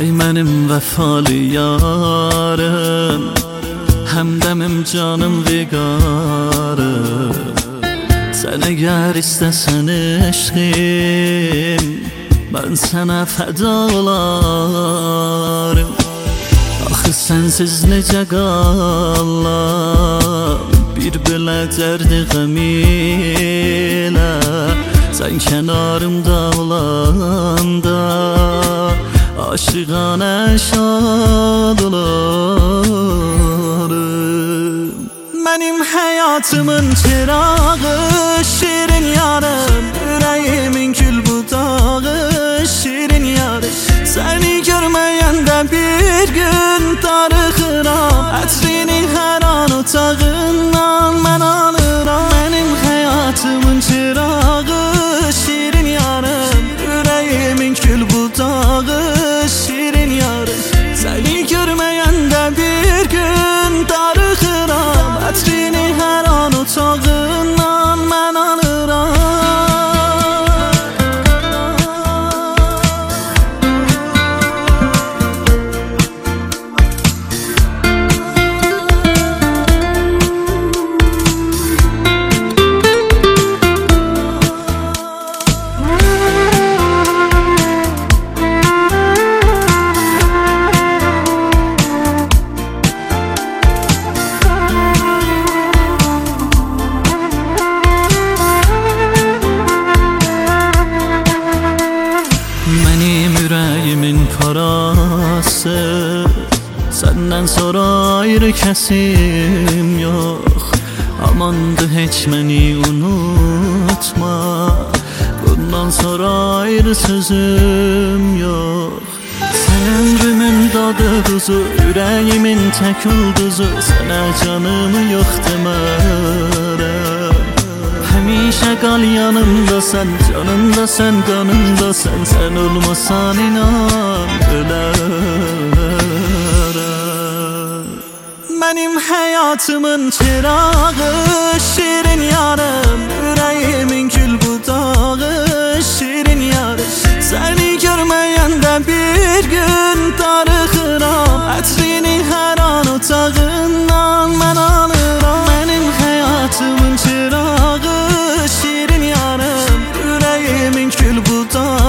Vay mənim vəfalı yarım, həmdəmim canım viqarım. Sən əgər istəsən eşqim, mən sənə fəda olarım. Axı sənsiz necə qalam, bir belə dərdi qəm ilə. Sən kənarımda olanda aşıqanə şad olarım. Mənim həyatımın çırağı, şirin yarım, ürəyimin gül budağı, şirin yarım. Səni görməyəndə bir gün darıxıram, ətrini hər an otağından mən alıram. Mənim həyatımın çırağı, şirin yarım, ürəyimin gül budağı, şirin yarım. Səni görməyəndə bir gün darıxıram, ətrini hər an otağından mən alıram. Mənim ürəyimin parası, səndən sonra ayrı kəsim yox. Amandı heç məni unutma, bundan sonra ayrı sözüm yox. Sən ömrümün dadı duzu, ürəyimin tək ulduzu, sənə canımı yox demərəm. Həmişə qal yanımda sən, canımda sən, qanımda sən. Sən olmasan inan ölərəm. Mənim həyatımın çırağı, şirin yarım, ürəyimin gül budağı, şirin yarım. Səni görməyəndə bir gün darıxıram, ətrini hər an otağından mən alıram. Mənim həyatımın çırağı, şirin yarım, ürəyimin gül budağı,